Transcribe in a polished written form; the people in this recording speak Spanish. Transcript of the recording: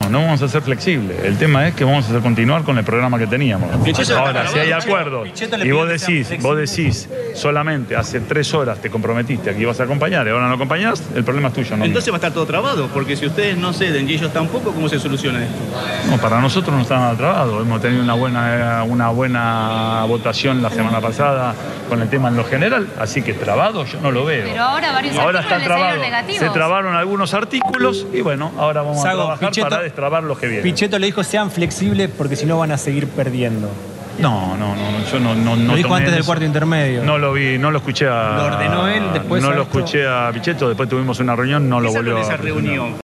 no vamos a ser flexibles. El tema es que vamos a continuar con el programa que teníamos. Ahora, si hay acuerdos y vos decís solamente hace 3 horas te comprometiste a que ibas a acompañar y ahora no acompañás, el problema es tuyo, ¿no? Entonces va a estar todo trabado, porque si ustedes no ceden y ellos tampoco, ¿cómo se soluciona esto? No, para nosotros no está nada trabado. Hemos tenido una buena votación la semana pasada con el tema en lo general, así que trabado yo no lo veo. Pero ahora varios Ahora artículos está le salieron trabado. negativos. Se trabaron algunos artículos y bueno, ahora vamos a trabajar para destrabar los que vienen. Pichetto le dijo sean flexibles porque si no van a seguir perdiendo. No, yo no lo dijo antes del cuarto intermedio. No lo vi, no lo escuché a... Lo ordenó él después. No lo escuché a Pichetto, después tuvimos una reunión, no lo volvió a... esa reunión?